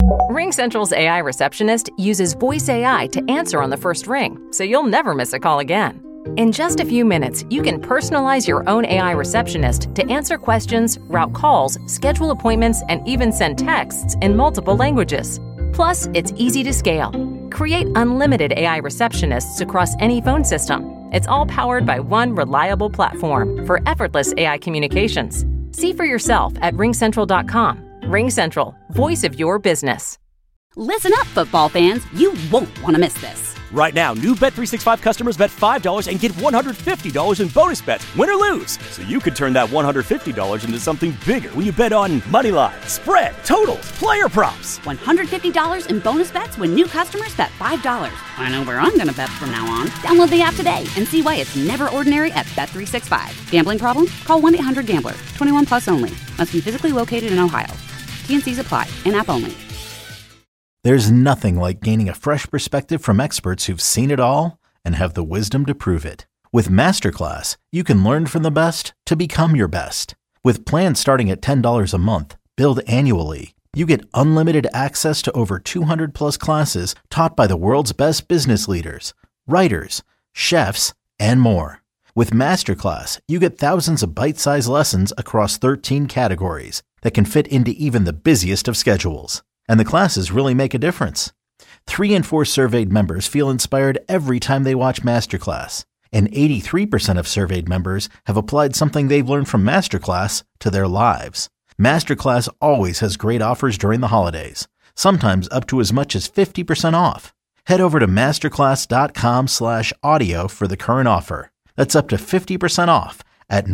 RingCentral's AI receptionist uses voice AI to answer on the first ring, so you'll never miss a call again. In just a few minutes, you can personalize your own AI receptionist to answer questions, route calls, schedule appointments, and even send texts in multiple languages. Plus, it's easy to scale. Create unlimited AI receptionists across any phone system. It's all powered by one reliable platform for effortless AI communications. See for yourself at ringcentral.com. RingCentral, voice of your business. Listen up, football fans. You won't want to miss this. Right now, new Bet365 customers bet $5 and get $150 in bonus bets, win or lose. So you could turn that $150 into something bigger when you bet on moneyline, spread, totals, player props. $150 in bonus bets when new customers bet $5. I know where I'm going to bet from now on. Download the app today and see why it's never ordinary at Bet365. Gambling problem? Call 1-800-GAMBLER. 21 plus only. Must be physically located in Ohio. T&Cs apply. In-app only. There's nothing like gaining a fresh perspective from experts who've seen it all and have the wisdom to prove it. With Masterclass, you can learn from the best to become your best. With plans starting at $10 a month, billed annually, you get unlimited access to over 200 plus classes taught by the world's best business leaders, writers, chefs, and more. With Masterclass, you get thousands of bite-sized lessons across 13 categories that can fit into even the busiest of schedules. And the classes really make a difference. 3 in 4 surveyed members feel inspired every time they watch Masterclass. And 83% of surveyed members have applied something they've learned from Masterclass to their lives. Masterclass always has great offers during the holidays, sometimes up to as much as 50% off. Head over to masterclass.com/audio for the current offer. That's up to 50% off at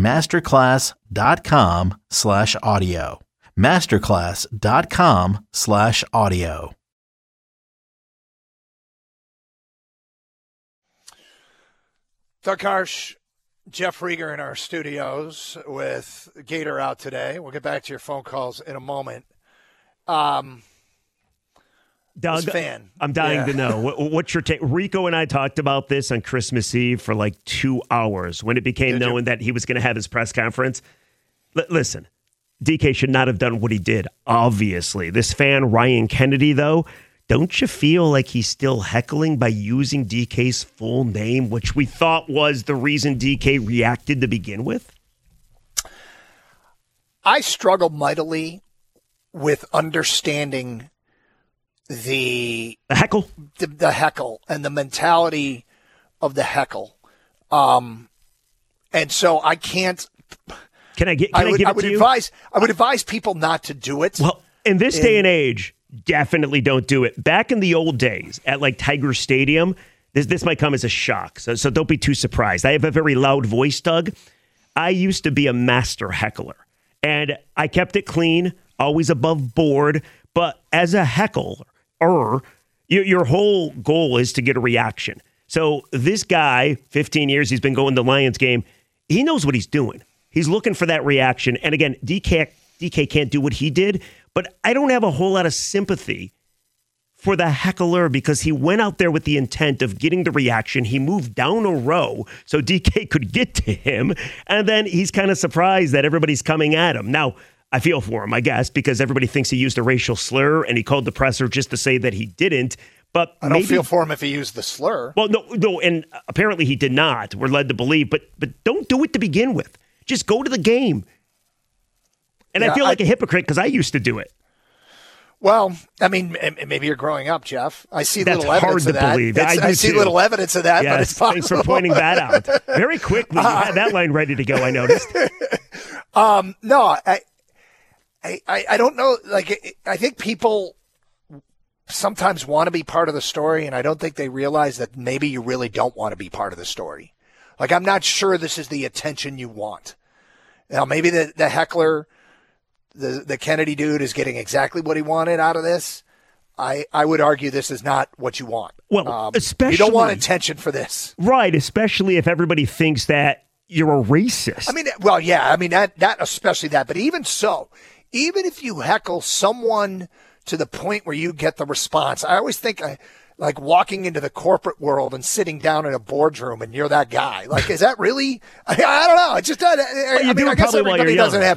masterclass.com/audio. masterclass.com/audio. Doug Karsch, Jeff Rieger in our studios with Gator out today. We'll get back to your phone calls in a moment. Doug, I'm dying to know. What's your take? Rico and I talked about this on Christmas Eve for like 2 hours when it became known that he was going to have his press conference. Listen. DK should not have done what he did, obviously. This fan, Ryan Kennedy, though, don't you feel like he's still heckling by using DK's full name, which we thought was the reason DK reacted to begin with? I struggle mightily with understanding the heckle? The heckle and the mentality of the heckle. And so I can't... I would advise people not to do it. Well, in this day and age, definitely don't do it. Back in the old days at like Tiger Stadium, this might come as a shock. So don't be too surprised. I have a very loud voice, Doug. I used to be a master heckler, and I kept it clean, always above board. But as a heckler, your whole goal is to get a reaction. So this guy, 15 years, he's been going to the Lions game. He knows what he's doing. He's looking for that reaction. And again, DK can't do what he did, but I don't have a whole lot of sympathy for the heckler because he went out there with the intent of getting the reaction. He moved down a row so DK could get to him. And then he's kind of surprised that everybody's coming at him. Now, I feel for him, I guess, because everybody thinks he used a racial slur and he called the presser just to say that he didn't. But I don't feel for him if he used the slur. Well, no, and apparently he did not. We're led to believe, but don't do it to begin with. Just go to the game. And I feel like a hypocrite because I used to do it. Well, I mean, maybe you're growing up, Jeff. I see That's little evidence of that. Hard to believe. I see little evidence of that, yes, but it's possible. Thanks for pointing that out. Very quickly, you had that line ready to go, I noticed. No, I don't know. Like, I think people sometimes want to be part of the story, and I don't think they realize that maybe you really don't want to be part of the story. Like, I'm not sure this is the attention you want. Now, maybe the heckler, the Kennedy dude, is getting exactly what he wanted out of this. I would argue this is not what you want. Well, especially... You don't want attention for this. Right, especially if everybody thinks that you're a racist. I mean, well, yeah, I mean, that especially that. But even so, even if you heckle someone to the point where you get the response, I always think like walking into the corporate world and sitting down in a boardroom and you're that guy. Like, is that really? I don't know. It's just I mean, I guess everybody doesn't have.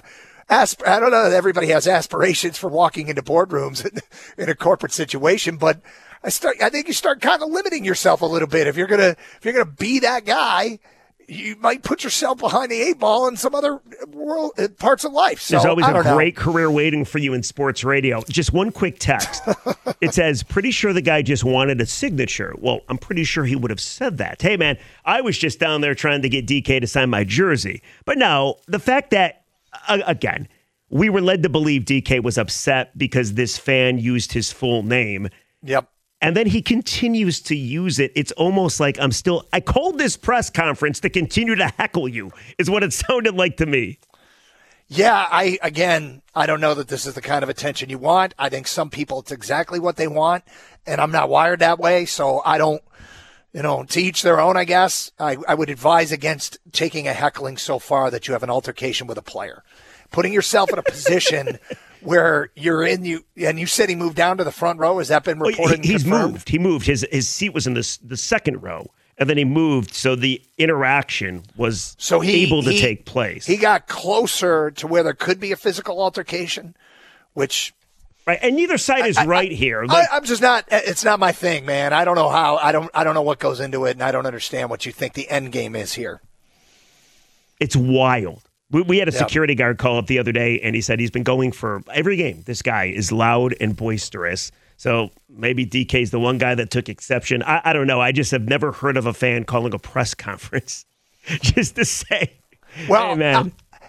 I don't know that everybody has aspirations for walking into boardrooms in a corporate situation, but I think you start kind of limiting yourself a little bit. If you're gonna be that guy, you might put yourself behind the eight ball in some other parts of life. So, there's always a great career waiting for you in sports radio. Just one quick text. It says, pretty sure the guy just wanted a signature. Well, I'm pretty sure he would have said that. Hey, man, I was just down there trying to get DK to sign my jersey. But no, the fact that, again, we were led to believe DK was upset because this fan used his full name. Yep. And then he continues to use it. It's almost like I called this press conference to continue to heckle you, is what it sounded like to me. Yeah, I don't know that this is the kind of attention you want. I think some people, it's exactly what they want, and I'm not wired that way, so I don't, to each their own, I guess. I would advise against taking a heckling so far that you have an altercation with a player. Putting yourself in a position where you're in, you said he moved down to the front row. Has that been reported? He's moved. He moved. His seat was in the second row, and then he moved, so the interaction was able to take place. He got closer to where there could be a physical altercation, which right, and neither side is right here. I'm just not. It's not my thing, man. I don't know how. I don't know what goes into it, and I don't understand what you think the end game is here. It's wild. We had a security guard call up the other day, and he said he's been going for every game. This guy is loud and boisterous. So maybe DK's the one guy that took exception. I don't know. I just have never heard of a fan calling a press conference just to say, well, hey, man.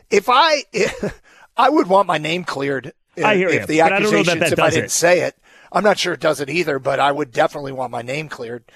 I would want my name cleared I hear if you, the but I don't know that accusations, if I didn't say it. I'm not sure it does it either, but I would definitely want my name cleared.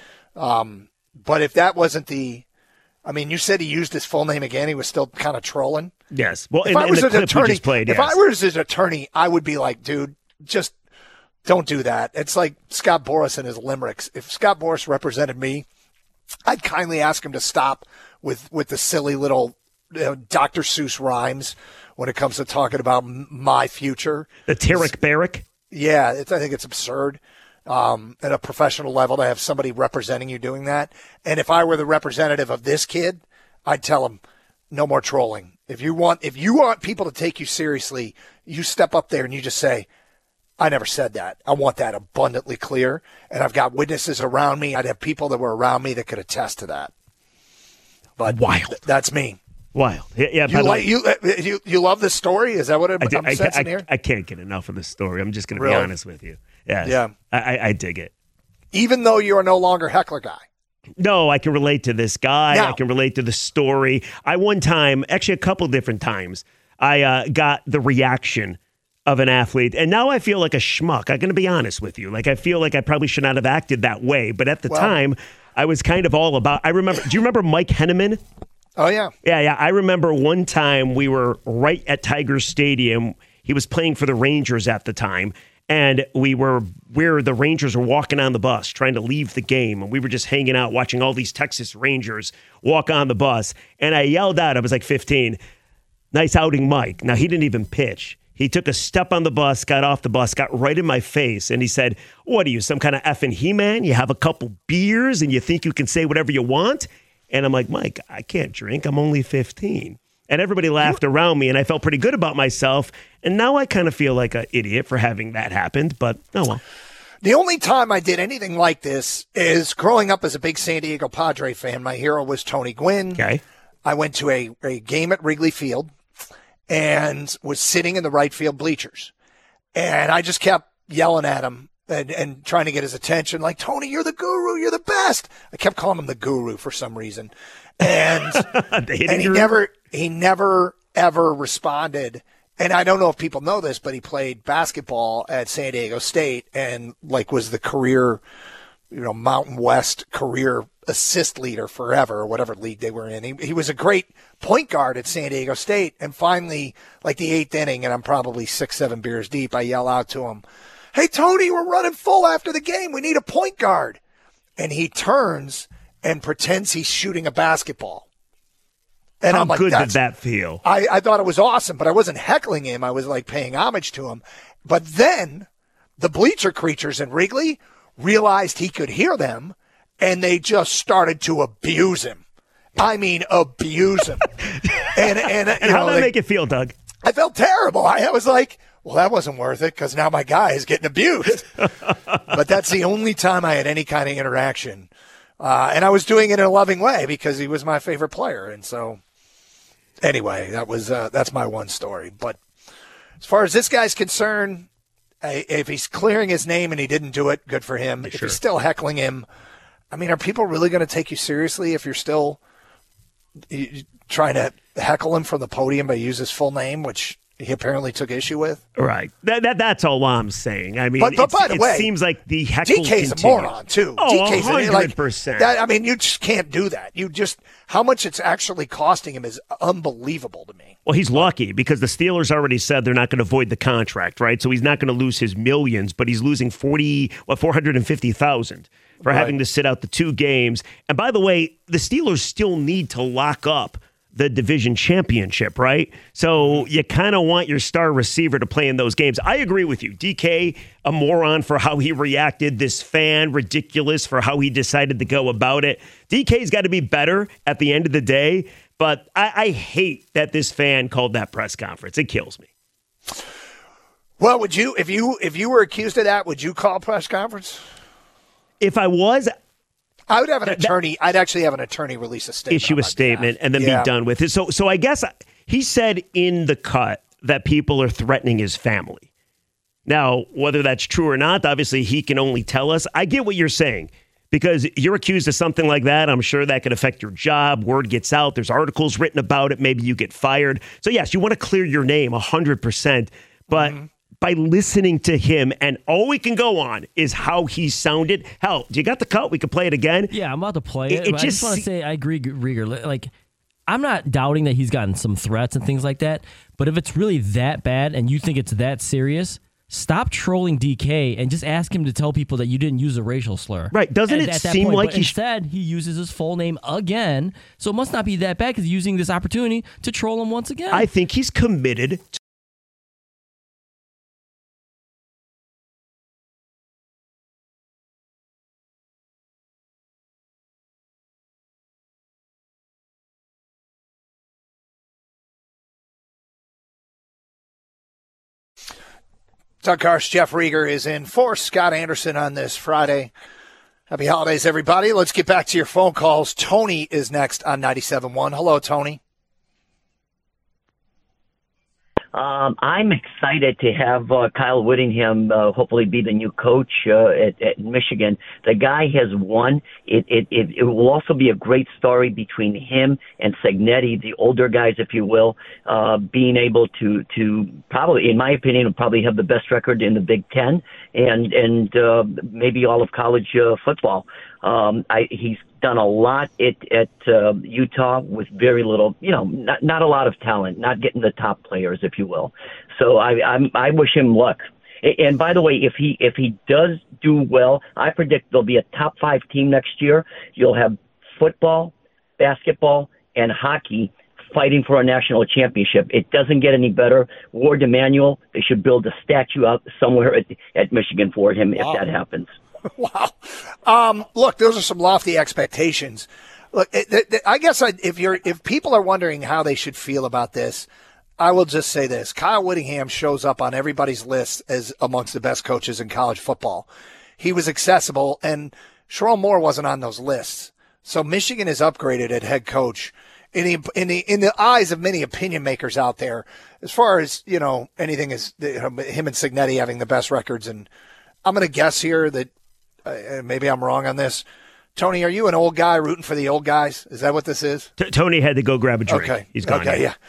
But if that wasn't you said he used his full name again. He was still kind of trolling. Yes. Well, if I was an attorney, if I was his attorney, I would be like, dude, just don't do that. It's like Scott Boras and his limericks. If Scott Boras represented me, I'd kindly ask him to stop with the silly little Dr. Seuss rhymes when it comes to talking about my future. The Tarek Barrick? Yeah, I think it's absurd. At a professional level to have somebody representing you doing that. And if I were the representative of this kid, I'd tell him no more trolling. If you want people to take you seriously, you step up there and you just say, I never said that. I want that abundantly clear. And I've got witnesses around me. I'd have people that were around me that could attest to that. But wild. That's me. Wild. Yeah. You love this story? Is that what I'm sensing here? I can't get enough of this story. I'm just going to be honest with you. Yes. Yeah. I dig it. Even though you are no longer heckler guy. No, I can relate to this guy. No. I can relate to the story. One time, actually a couple different times, I got the reaction of an athlete, and now I feel like a schmuck. I'm going to be honest with you. Like, I feel like I probably should not have acted that way, but at the time, I was kind of all about. Do you remember Mike Henneman? Oh, yeah. Yeah. I remember one time we were right at Tiger Stadium. He was playing for the Rangers at the time. And we were where the Rangers were walking on the bus, trying to leave the game. And we were just hanging out, watching all these Texas Rangers walk on the bus. And I yelled out, I was like 15, nice outing, Mike. Now, he didn't even pitch. He took a step on the bus, got off the bus, got right in my face. And he said, what are you, some kind of effing He-Man? You have a couple beers and you think you can say whatever you want? And I'm like, Mike, I can't drink. I'm only 15. And everybody laughed around me, and I felt pretty good about myself. And now I kind of feel like an idiot for having that happened, but oh well. The only time I did anything like this is growing up as a big San Diego Padre fan. My hero was Tony Gwynn. Okay. I went to a game at Wrigley Field and was sitting in the right field bleachers. And I just kept yelling at him and trying to get his attention, like, Tony, you're the guru, you're the best. I kept calling him the guru for some reason. And, and he never, ever responded. And I don't know if people know this, but he played basketball at San Diego State and was the career, Mountain West career assist leader forever, or whatever league they were in. He was a great point guard at San Diego State. And finally, the eighth inning, and I'm probably 6-7 beers deep, I yell out to him, hey, Tony, we're running full after the game. We need a point guard. And he turns and pretends he's shooting a basketball. And how I'm like, good did that feel? I thought it was awesome, but I wasn't heckling him. I was paying homage to him. But then the bleacher creatures in Wrigley realized he could hear them, and they just started to abuse him. I mean, abuse him. and how did that make it feel, Doug? I felt terrible. I was like, well, that wasn't worth it because now my guy is getting abused. But that's the only time I had any kind of interaction. And I was doing it in a loving way because he was my favorite player. And so anyway, that's my one story. But as far as this guy's concerned, if he's clearing his name and he didn't do it, good for him. Yeah, if he's still heckling him, I mean, are people really going to take you seriously if you're still trying to heckle him from the podium by use his full name, which he apparently took issue with? Right. That's all I'm saying. I mean, but by the way, it seems like the heckle DK's continues. a moron, too. Oh, DK's 100%. I mean, you just can't do that. How much it's actually costing him is unbelievable to me. Well, he's lucky because the Steelers already said they're not going to void the contract, right? So he's not going to lose his millions, but he's losing $450,000 for having to sit out the 2 games. And by the way, the Steelers still need to lock up the division championship, right? So you kind of want your star receiver to play in those games. I agree with you. DK, a moron for how he reacted. This fan, ridiculous for how he decided to go about it. DK's got to be better at the end of the day, but I hate that this fan called that press conference. It kills me. Well, would you, if you were accused of that, would you call a press conference? If I was, I would have an attorney. I'd actually have an attorney release a statement. Issue a statement and then be done with it. So I guess he said in the cut that people are threatening his family. Now, whether that's true or not, obviously he can only tell us. I get what you're saying because you're accused of something like that. I'm sure that could affect your job. Word gets out. There's articles written about it. Maybe you get fired. So yes, you want to clear your name 100%. But by listening to him, and all we can go on is how he sounded. Hell, you got the cut? We could play it again. Yeah, I'm about to play it. I just want to say I agree, Rieger. Like, I'm not doubting that he's gotten some threats and things like that, but if it's really that bad and you think it's that serious, stop trolling DK and just ask him to tell people that you didn't use a racial slur. Right. Doesn't it seem like instead he uses his full name again, so it must not be that bad because he's using this opportunity to troll him once again. I think he's committed to Doug Karsch, Jeff Rieger is in for Scott Anderson on this Friday. Happy holidays, everybody. Let's get back to your phone calls. Tony is next on 97.1. Hello, Tony. I'm excited to have Kyle Whittingham hopefully be the new coach at Michigan. The guy has won. It will also be a great story between him and Cignetti, the older guys, if you will, being able to probably, in my opinion, will probably have the best record in the Big Ten and maybe all of college football. He's done a lot at Utah with very little, not a lot of talent, not getting the top players, if you will. So I wish him luck. And by the way, if he does do well, I predict there'll be a top 5 team next year. You'll have football, basketball, and hockey fighting for a national championship. It doesn't get any better. Ward Emanuel, they should build a statue out somewhere at Michigan for him if that happens. Wow. Look, those are some lofty expectations. Look, I guess if people are wondering how they should feel about this, I will just say this. Kyle Whittingham shows up on everybody's list as amongst the best coaches in college football. He was accessible, and Sherrone Moore wasn't on those lists. So Michigan is upgraded at head coach in the eyes of many opinion makers out there. As far as, anything is him and Cignetti having the best records. And I'm going to guess here that maybe I'm wrong on this. Tony, are you an old guy rooting for the old guys? Is that what this is? Tony had to go grab a drink. Okay. He's gone. Okay, yeah.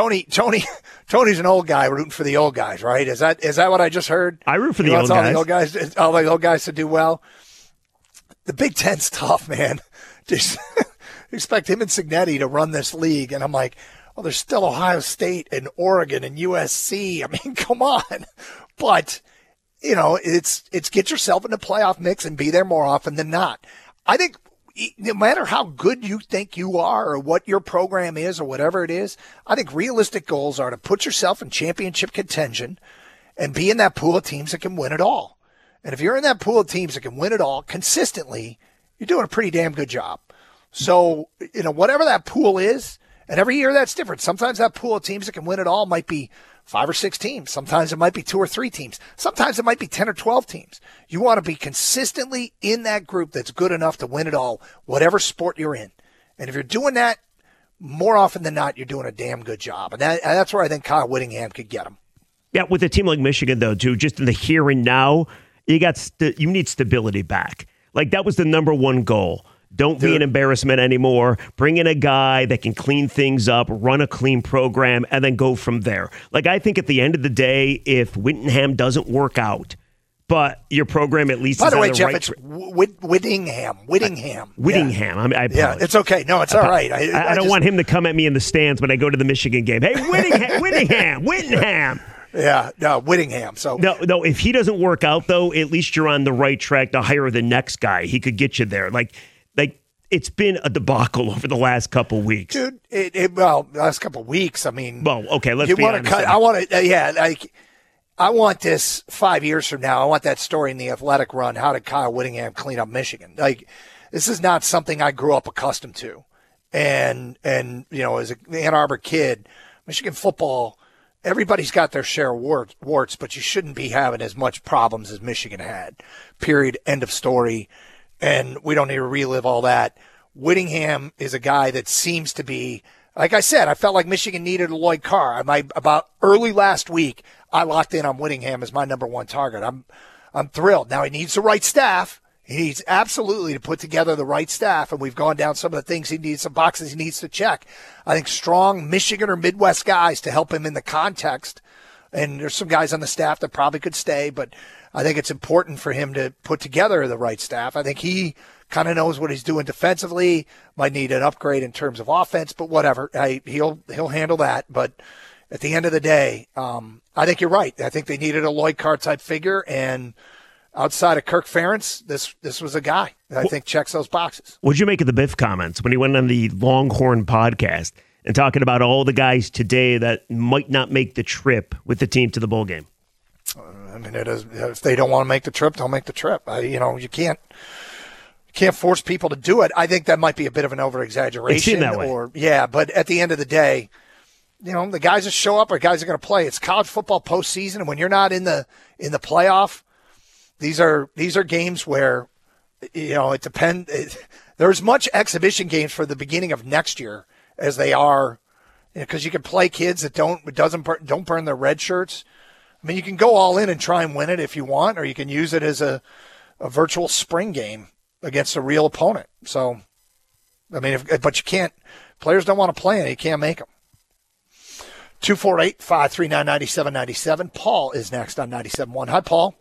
Tony's an old guy rooting for the old guys, right? Is that what I just heard? I root for the old guys. All the old guys to do well. The Big Ten's tough, man. Just expect him and Cignetti to run this league, and I'm like, well, there's still Ohio State and Oregon and USC. I mean, come on. But it's get yourself in the playoff mix and be there more often than not. I think no matter how good you think you are or what your program is or whatever it is, I think realistic goals are to put yourself in championship contention and be in that pool of teams that can win it all. And if you're in that pool of teams that can win it all consistently, you're doing a pretty damn good job. So, whatever that pool is, And every year that's different. Sometimes that pool of teams that can win it all might be 5 or 6 teams. Sometimes it might be 2 or 3 teams. Sometimes it might be 10 or 12 teams. You want to be consistently in that group that's good enough to win it all, whatever sport you're in. And if you're doing that, more often than not, you're doing a damn good job. And that's where I think Kyle Whittingham could get him. Yeah, with a team like Michigan, though, too, just in the here and now, you need stability back. Like, that was the number one goal. Don't be an embarrassment anymore. Bring in a guy that can clean things up, run a clean program, and then go from there. Like, I think at the end of the day, if Whittingham doesn't work out, but your program at least is on the Jeff, right it's Whittingham. Whittingham. I it's okay. No, it's all right. I don't want him to come at me in the stands when I go to the Michigan game. Hey, Whittingham. Yeah, no, Whittingham. So no, if he doesn't work out, though, at least you're on the right track to hire the next guy. He could get you there. Like it's been a debacle over the last couple weeks, dude. Last couple weeks. I mean, well, okay, let's be honest. I want to, I want this 5 years from now. I want that story in the Athletic run. How did Kyle Whittingham clean up Michigan? Like, this is not something I grew up accustomed to, and as an Ann Arbor kid, Michigan football. Everybody's got their share of warts, but you shouldn't be having as much problems as Michigan had. Period. End of story. And we don't need to relive all that. Whittingham is a guy that seems to be, like I said, I felt like Michigan needed a Lloyd Carr. About early last week, I locked in on Whittingham as my number one target. I'm thrilled. Now he needs the right staff. He needs absolutely to put together the right staff, and we've gone down some of the things he needs, some boxes he needs to check. I think strong Michigan or Midwest guys to help him in the context. And there's some guys on the staff that probably could stay, but I think it's important for him to put together the right staff. I think he kind of knows what he's doing defensively, might need an upgrade in terms of offense, but whatever. He'll handle that. But at the end of the day, I think you're right. I think they needed a Lloyd Carr type figure, and outside of Kirk Ferentz, this was a guy that I think checks those boxes. What'd you make of the Biff comments when he went on the Longhorn podcast and talking about all the guys today that might not make the trip with the team to the bowl game? I mean, if they don't want to make the trip, don't make the trip. You can't force people to do it. I think that might be a bit of an over-exaggeration. It seemed that way. Yeah, but at the end of the day, the guys that show up are guys that are going to play. It's college football postseason, and when you're not in the playoff, these are games where it depends. There's much exhibition games for the beginning of next year as they are, because you can play kids that don't burn their red shirts. I mean, you can go all in and try and win it if you want, or you can use it as a virtual spring game against a real opponent. So, I mean, but you can't. Players don't want to play, and you can't make them. 248-539-9797. Paul is next on 97.1. Hi, Paul.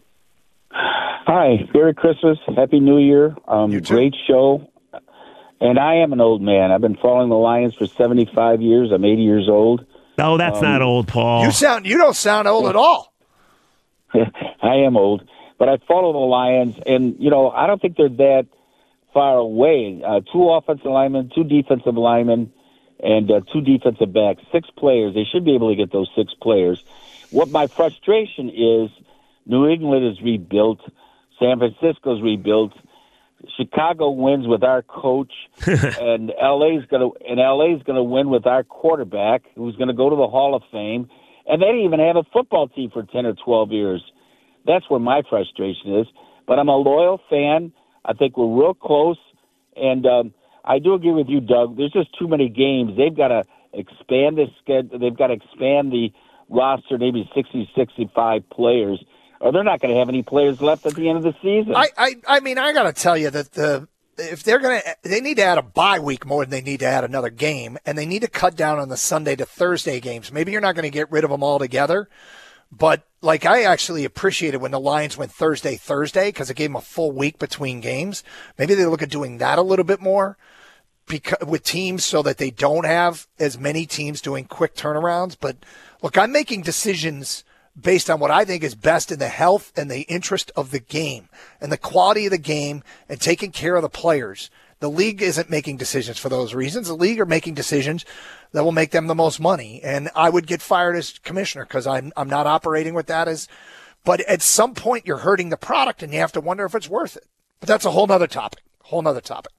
Hi. Merry Christmas. Happy New Year. Great show. And I am an old man. I've been following the Lions for 75 years. I'm 80 years old. No, that's not old, Paul. You don't sound old at all. I am old, but I follow the Lions, and I don't think they're that far away. 2 offensive linemen, 2 defensive linemen, and 2 defensive backs. 6 players. They should be able to get those 6 players. What my frustration is, New England is rebuilt, San Francisco's rebuilt. Chicago wins with our coach, and LA's gonna win with our quarterback, who's gonna go to the Hall of Fame, and they didn't even have a football team for 10 or 12 years. That's where my frustration is. But I'm a loyal fan. I think we're real close, and I do agree with you, Doug. There's just too many games. They've got to expand the schedule. They've got to expand the roster, maybe 60, 65 players, or they're not going to have any players left at the end of the season. I mean, I got to tell you that if they need to add a bye week more than they need to add another game, and they need to cut down on the Sunday to Thursday games. Maybe you're not going to get rid of them altogether, but I actually appreciated when the Lions went Thursday because it gave them a full week between games. Maybe they look at doing that a little bit more with teams so that they don't have as many teams doing quick turnarounds. But look, I'm making decisions based on what I think is best in the health and the interest of the game and the quality of the game and taking care of the players. The league isn't making decisions for those reasons. The league are making decisions that will make them the most money. And I would get fired as commissioner because I'm not operating with that but at some point you're hurting the product and you have to wonder if it's worth it. But that's a whole nother topic.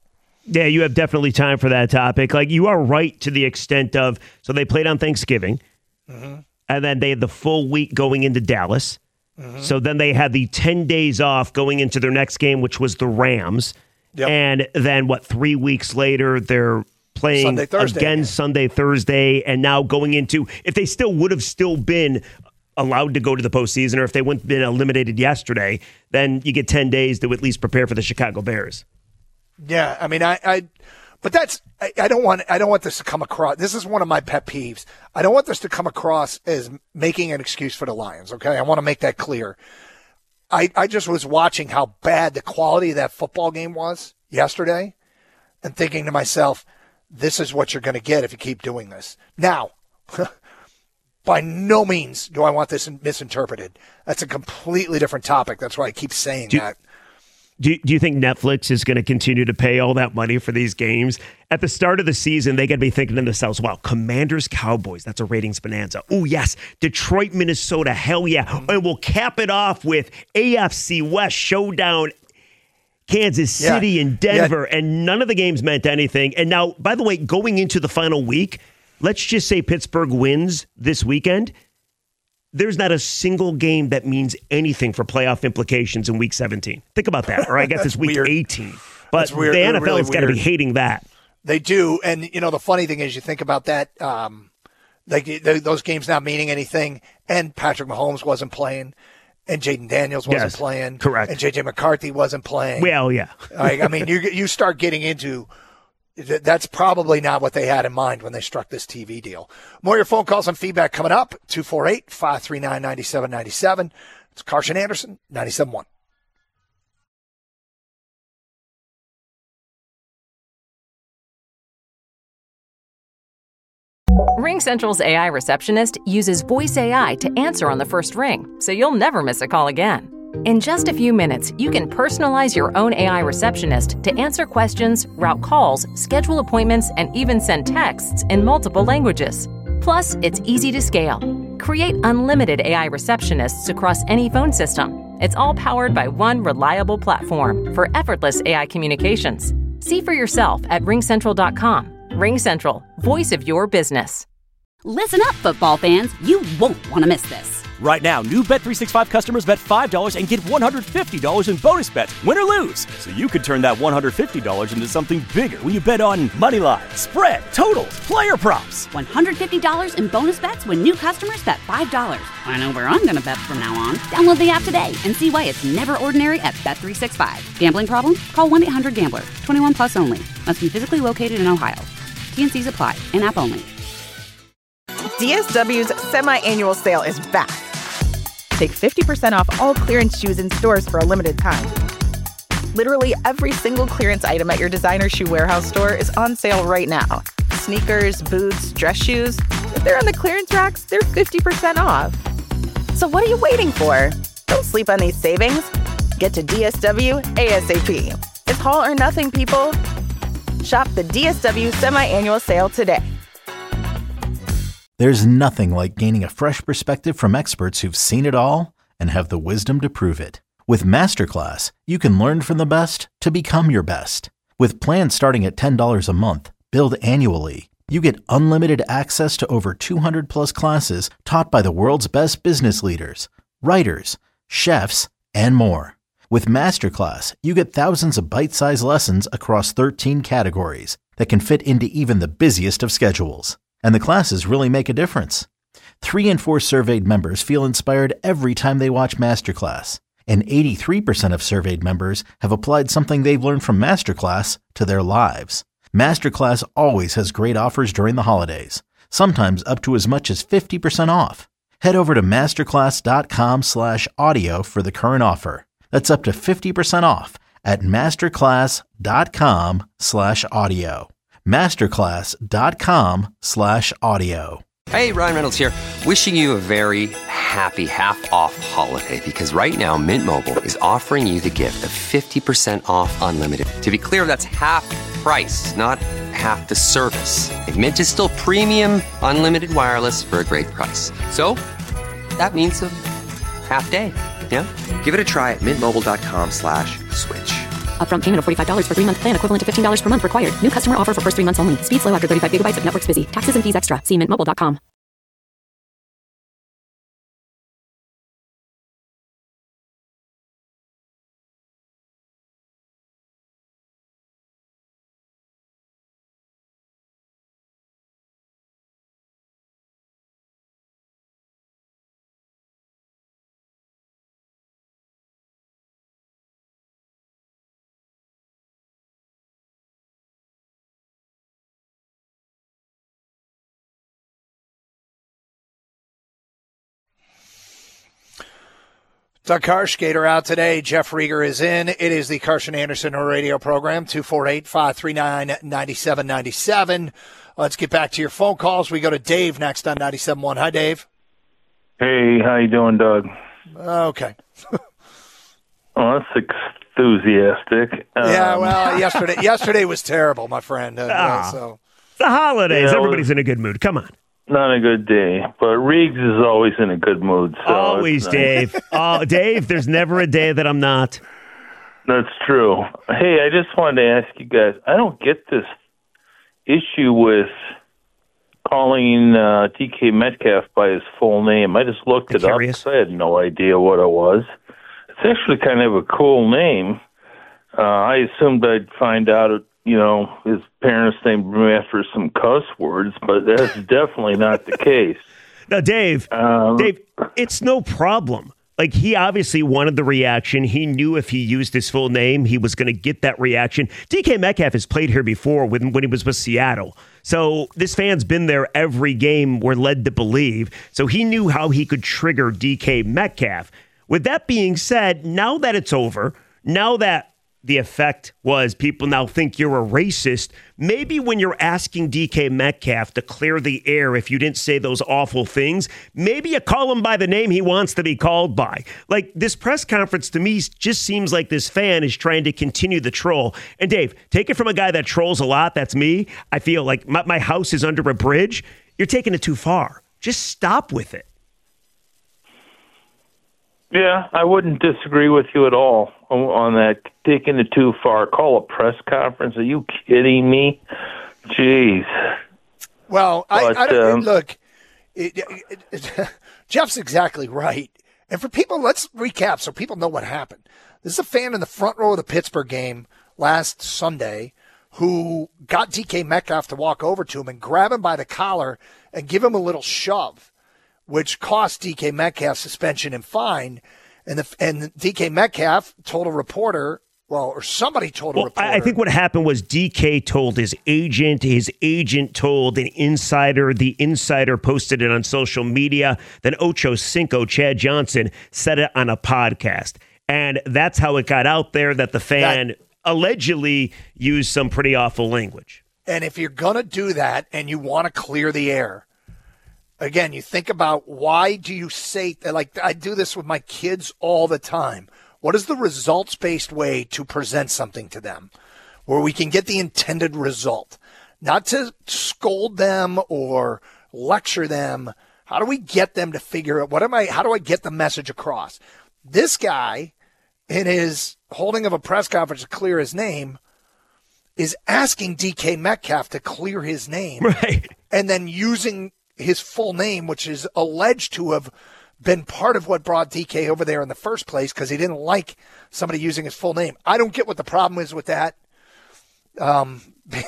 Yeah, you have definitely time for that topic. Like, you are right to the extent of, so they played on Thanksgiving, and then they had the full week going into Dallas. So then they had the 10 days off going into their next game, which was the Rams. Yep. And then, 3 weeks later, they're playing Sunday, Thursday, and now going into, if they would have still been allowed to go to the postseason, or if they wouldn't have been eliminated yesterday, then you get 10 days to at least prepare for the Chicago Bears. Yeah, I mean, but that's, I don't want this to come across. This is one of my pet peeves. I don't want this to come across as making an excuse for the Lions. Okay. I want to make that clear. I just was watching how bad the quality of that football game was yesterday and thinking to myself, this is what you're going to get if you keep doing this. Now, by no means do I want this misinterpreted. That's a completely different topic. That's why I keep saying that. Do you think Netflix is going to continue to pay all that money for these games? At the start of the season, they got to be thinking to themselves, wow, Commanders, Cowboys, that's a ratings bonanza. Oh, yes, Detroit, Minnesota, hell yeah. And we'll cap it off with AFC West showdown, Kansas City and Denver, and none of the games meant anything. And now, by the way, going into the final week, let's just say Pittsburgh wins this weekend. There's not a single game that means anything for playoff implications in Week 17. Think about that. Or I guess it's Week 18. But the NFL really has got to be hating that. They do. And, the funny thing is you think about that, those games not meaning anything, and Patrick Mahomes wasn't playing, and Jaden Daniels wasn't playing. Correct. And J.J. McCarthy wasn't playing. Well, yeah. I mean, you start getting into – that's probably not what they had in mind when they struck this TV deal. More of your phone calls and feedback coming up. 248-539-9797. It's Carson Anderson, 97.1. RingCentral's AI receptionist uses voice AI to answer on the first ring, so you'll never miss a call again. In just a few minutes, you can personalize your own AI receptionist to answer questions, route calls, schedule appointments, and even send texts in multiple languages. Plus, it's easy to scale. Create unlimited AI receptionists across any phone system. It's all powered by one reliable platform for effortless AI communications. See for yourself at ringcentral.com. RingCentral, voice of your business. Listen up, football fans. You won't want to miss this. Right now, new Bet365 customers bet $5 and get $150 in bonus bets, win or lose. So you could turn that $150 into something bigger when you bet on moneyline, spread, totals, player props. $150 in bonus bets when new customers bet $5. I know where I'm going to bet from now on. Download the app today and see why it's never ordinary at Bet365. Gambling problem? Call 1-800-GAMBLER. 21 plus only. Must be physically located in Ohio. T&Cs apply. In-app only. DSW's semi-annual sale is back. Take 50% off all clearance shoes in stores for a limited time. Literally every single clearance item at your designer shoe warehouse store is on sale right now. Sneakers, boots, dress shoes. If they're on the clearance racks, they're 50% off. So what are you waiting for? Don't sleep on these savings. Get to DSW ASAP. It's haul or nothing, people. Shop the DSW semi-annual sale today. There's nothing like gaining a fresh perspective from experts who've seen it all and have the wisdom to prove it. With Masterclass, you can learn from the best to become your best. With plans starting at $10 a month, billed annually, you get unlimited access to over 200 plus classes taught by the world's best business leaders, writers, chefs, and more. With Masterclass, you get thousands of bite-sized lessons across 13 categories that can fit into even the busiest of schedules. And the classes really make a difference. 3 in 4 surveyed members feel inspired every time they watch Masterclass. And 83% of surveyed members have applied something they've learned from Masterclass to their lives. Masterclass always has great offers during the holidays, sometimes up to as much as 50% off. Head over to masterclass.com/audio for the current offer. That's up to 50% off at masterclass.com/audio. masterclass.com/audio. Hey, Ryan Reynolds here. Wishing you a very happy half-off holiday, because right now Mint Mobile is offering you the gift of 50% off unlimited. To be clear, that's half price, not half the service. And Mint is still premium unlimited wireless for a great price. So that means a half day, yeah? Give it a try at mintmobile.com/switch. Upfront payment of $45 for 3-month plan equivalent to $15 per month required. New customer offer for first 3 months only. Speed slow after 35 gigabytes if network's busy. Taxes and fees extra. See mintmobile.com. Doug Karsch, Gator out today. Jeff Rieger is in. It is the Karsch and Anderson radio program, 248-539-9797. Let's get back to your phone calls. We go to Dave next on 97.1. Hi, Dave. Hey, how you doing, Doug? Okay. Well, that's enthusiastic. Yeah, well, yesterday was terrible, my friend. So the holidays. Everybody's in a good mood. Come on. Not a good day, but Riggs is always in a good mood. So always, nice. Dave. Dave, there's never a day that I'm not. That's true. Hey, I just wanted to ask you guys, I don't get this issue with calling DK Metcalf by his full name. I just looked it up because I had no idea what it was. It's actually kind of a cool name. I assumed I'd find out his parents named him after some cuss words, but that's definitely not the case. Now, Dave, it's no problem. Like, he obviously wanted the reaction. He knew if he used his full name, he was going to get that reaction. DK Metcalf has played here before when he was with Seattle. So this fan's been there every game, we're led to believe. So he knew how he could trigger DK Metcalf. With that being said, now that it's over, now that the effect was people now think you're a racist, maybe when you're asking DK Metcalf to clear the air if you didn't say those awful things, maybe you call him by the name he wants to be called by. Like, this press conference to me just seems like this fan is trying to continue the troll. And Dave, take it from a guy that trolls a lot, that's me. I feel like my house is under a bridge. You're taking it too far. Just stop with it. Yeah, I wouldn't disagree with you at all on that. Taking it too far. Call a press conference. Are you kidding me? Jeez. Well, look, Jeff's exactly right. And for people, let's recap so people know what happened. This is a fan in the front row of the Pittsburgh game last Sunday who got DK Metcalf to walk over to him and grab him by the collar and give him a little shove, which cost DK Metcalf suspension and fine. And DK Metcalf told a reporter, or somebody told a reporter. I think what happened was DK told his agent told an insider, the insider posted it on social media, then Ocho Cinco, Chad Johnson, said it on a podcast. And that's how it got out there that the fan allegedly used some pretty awful language. And if you're going to do that and you want to clear the air, again, you think about why do you say, like I do this with my kids all the time. What is the results-based way to present something to them where we can get the intended result? Not to scold them or lecture them. How do we get them to figure out how do I get the message across? This guy, in his holding of a press conference to clear his name, is asking DK Metcalf to clear his name. Right. And then using his full name, which is alleged to have been part of what brought DK over there in the first place because he didn't like somebody using his full name. I don't get what the problem is with that. But,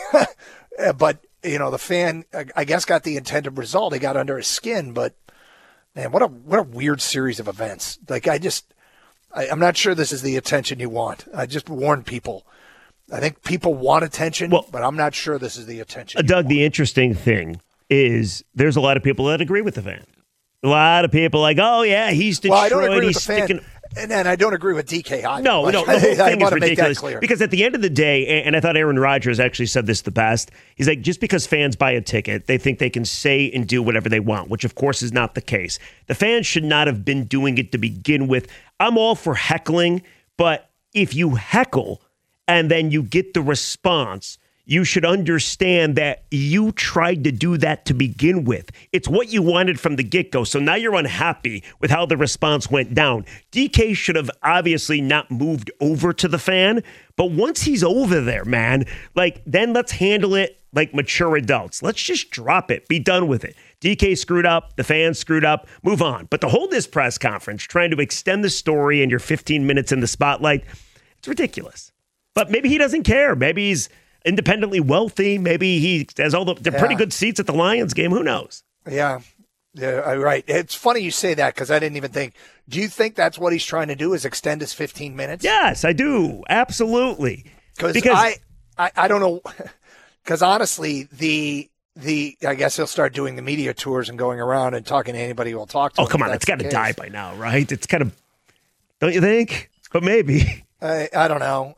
the fan, I guess, got the intended result. He got under his skin, but, man, what a weird series of events. Like, I'm not sure this is the attention you want. I just warn people. I think people want attention, but I'm not sure this is the attention. Doug, the interesting thing is there's a lot of people that agree with the fan. A lot of people like, oh, yeah, he's Detroit. Well, I don't agree with the fan. And I don't agree with DK either. No, the whole thing is ridiculous. Because at the end of the day, and I thought Aaron Rodgers actually said this the best, he's like, just because fans buy a ticket, they think they can say and do whatever they want, which, of course, is not the case. The fans should not have been doing it to begin with. I'm all for heckling, but if you heckle and then you get the response, you should understand that you tried to do that to begin with. It's what you wanted from the get-go. So now you're unhappy with how the response went down. DK should have obviously not moved over to the fan, but once he's over there, man, like, then let's handle it like mature adults. Let's just drop it. Be done with it. DK screwed up. The fans screwed up. Move on. But to hold this press conference, trying to extend the story in your 15 minutes in the spotlight, it's ridiculous. But maybe he doesn't care. Maybe he's independently wealthy. Maybe he has all the pretty good seats at the Lions game. Who knows? Yeah, right. It's funny you say that because I didn't even think. Do you think that's what he's trying to do, is extend his 15 minutes? Yes, I do. Absolutely. Because I don't know. Because honestly, I guess he'll start doing the media tours and going around and talking to anybody who will talk to him. Oh, come on. It's got to die by now, right? It's kind of, don't you think? But maybe. I don't know.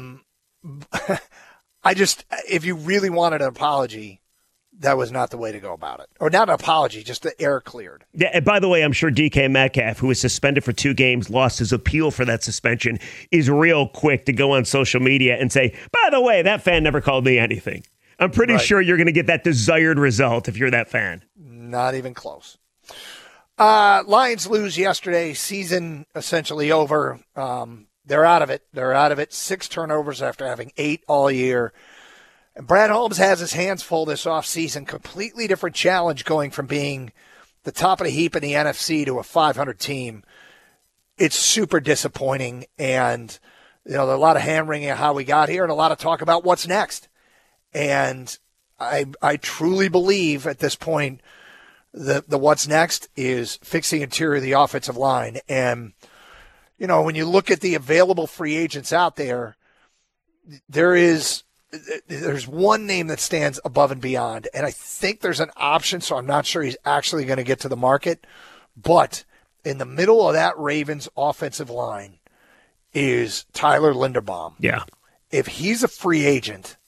If you really wanted an apology, that was not the way to go about it. Or not an apology, just the air cleared. Yeah, and by the way, I'm sure DK Metcalf, who was suspended for 2 games, lost his appeal for that suspension, is real quick to go on social media and say, by the way, that fan never called me anything. I'm pretty sure you're going to get that desired result if you're that fan. Not even close. Lions lose yesterday. Season essentially over. They're out of it. 6 turnovers after having 8 all year. And Brad Holmes has his hands full this offseason. Completely different challenge going from being the top of the heap in the NFC to a 500 team. It's super disappointing. And, there's a lot of hand-wringing of how we got here and a lot of talk about what's next. And I truly believe at this point the what's next is fixing interior of the offensive line. And, when you look at the available free agents out there, there's one name that stands above and beyond. And I think there's an option, so I'm not sure he's actually going to get to the market. But in the middle of that Ravens offensive line is Tyler Linderbaum. Yeah. If he's a free agent,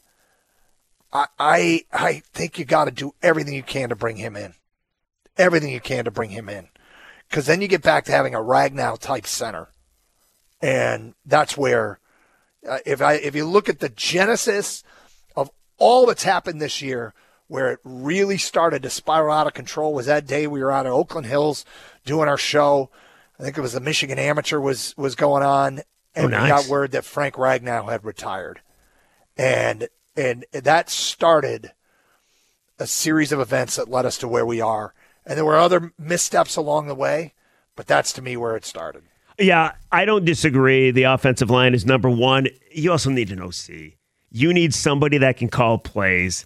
I think you got to do everything you can to bring him in. Everything you can to bring him in. Because then you get back to having a Ragnow-type center. And that's where, if you look at the genesis of all that's happened this year, where it really started to spiral out of control was that day we were out at Oakland Hills doing our show. I think it was the Michigan Amateur was going on. And we got word that Frank Ragnow had retired. And that started a series of events that led us to where we are. And there were other missteps along the way, but that's to me where it started. Yeah, I don't disagree. The offensive line is number one. You also need an OC. You need somebody that can call plays.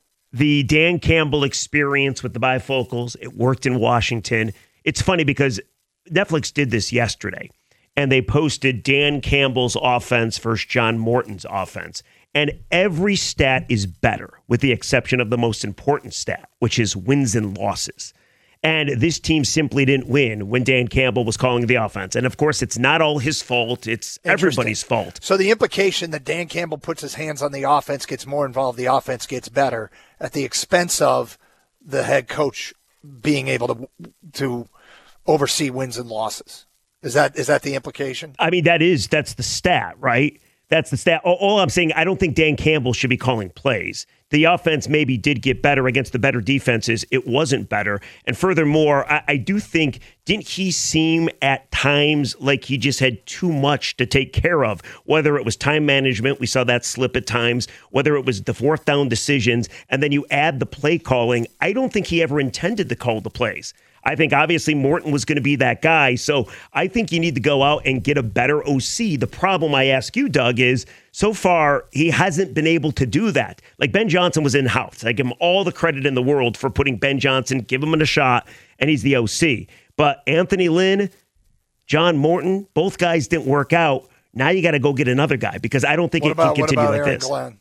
The Dan Campbell experience with the bifocals, it worked in Washington. It's funny because Netflix did this yesterday, and they posted Dan Campbell's offense versus John Morton's offense. And every stat is better, with the exception of the most important stat, which is wins and losses. And this team simply didn't win when Dan Campbell was calling the offense. And, of course, it's not all his fault. It's everybody's fault. So the implication that Dan Campbell puts his hands on the offense, gets more involved, the offense gets better at the expense of the head coach being able to oversee wins and losses. Is that the implication? I mean, that's the stat, right? That's the stat. All I'm saying, I don't think Dan Campbell should be calling plays. The offense maybe did get better against the better defenses. It wasn't better. And furthermore, I do think, didn't he seem at times like he just had too much to take care of? Whether it was time management, we saw that slip at times, whether it was the 4th down decisions, and then you add the play calling, I don't think he ever intended to call the plays. I think obviously Morton was going to be that guy. So I think you need to go out and get a better OC. The problem I ask you, Doug, is so far he hasn't been able to do that. Like Ben Johnson was in-house. I give him all the credit in the world for putting Ben Johnson, give him a shot, and he's the OC. But Anthony Lynn, John Morton, both guys didn't work out. Now you got to go get another guy because I don't think it can continue like Aaron this. Glenn?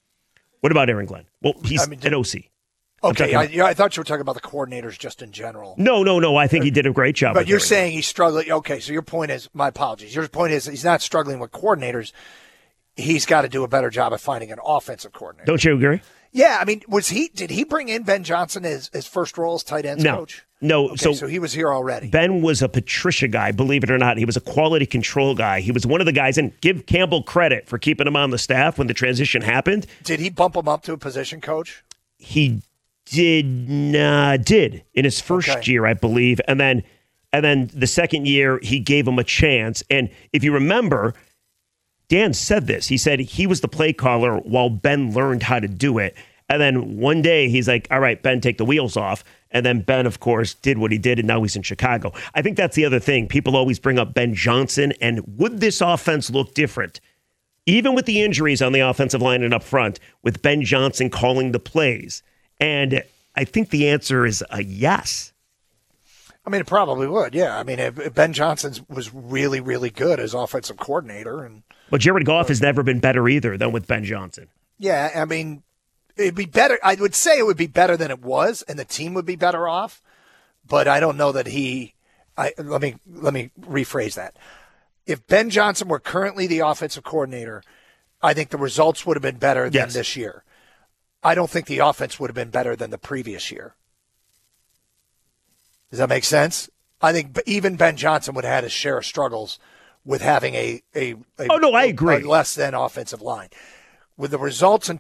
What about Aaron Glenn? Well, he's an OC. Okay, I thought you were talking about the coordinators just in general. No. I think he did a great job. But you're saying he's struggling. Okay, so your point is, my apologies. Your point is he's not struggling with coordinators. He's got to do a better job of finding an offensive coordinator. Don't you agree? Yeah, I mean, did he bring in Ben Johnson as first role as tight ends coach? No, so he was here already. Ben was a Patricia guy, believe it or not. He was a quality control guy. He was one of the guys, and give Campbell credit for keeping him on the staff when the transition happened. Did he bump him up to a position coach? He did in his first year, I believe. And then the second year, he gave him a chance. And if you remember, Dan said this. He said he was the play caller while Ben learned how to do it. And then one day he's like, all right, Ben, take the wheels off. And then Ben, of course, did what he did, and now he's in Chicago. I think that's the other thing. People always bring up Ben Johnson, and would this offense look different? Even with the injuries on the offensive line and up front, with Ben Johnson calling the plays. And I think the answer is a yes. I mean, it probably would, yeah. I mean, if Ben Johnson was really, really good as offensive coordinator. But Jared Goff has never been better either than with Ben Johnson. Yeah, I mean, it'd be better. I would say it would be better than it was, and the team would be better off. But I don't know that let me rephrase that. If Ben Johnson were currently the offensive coordinator, I think the results would have been better than this year. I don't think the offense would have been better than the previous year. Does that make sense? I think even Ben Johnson would have had his share of struggles with having I agree. A less than offensive line. With the results in